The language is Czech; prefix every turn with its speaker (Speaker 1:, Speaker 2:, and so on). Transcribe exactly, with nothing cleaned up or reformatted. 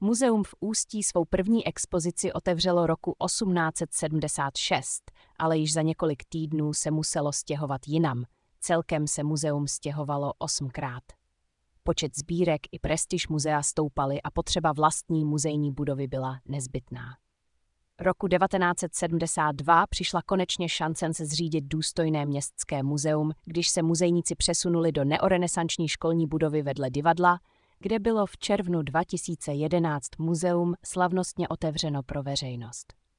Speaker 1: Muzeum v Ústí svou první expozici otevřelo roku osmnáct set sedmdesát šest, ale již za několik týdnů se muselo stěhovat jinam. Celkem se muzeum stěhovalo osmkrát. Počet sbírek i prestiž muzea stoupaly a potřeba vlastní muzejní budovy byla nezbytná. Roku devatenáct set sedmdesát dva přišla konečně šance se zřídit důstojné městské muzeum, když se muzejníci přesunuli do neorenesanční školní budovy vedle divadla, kde bylo v červnu dva tisíce jedenáct muzeum slavnostně otevřeno pro veřejnost.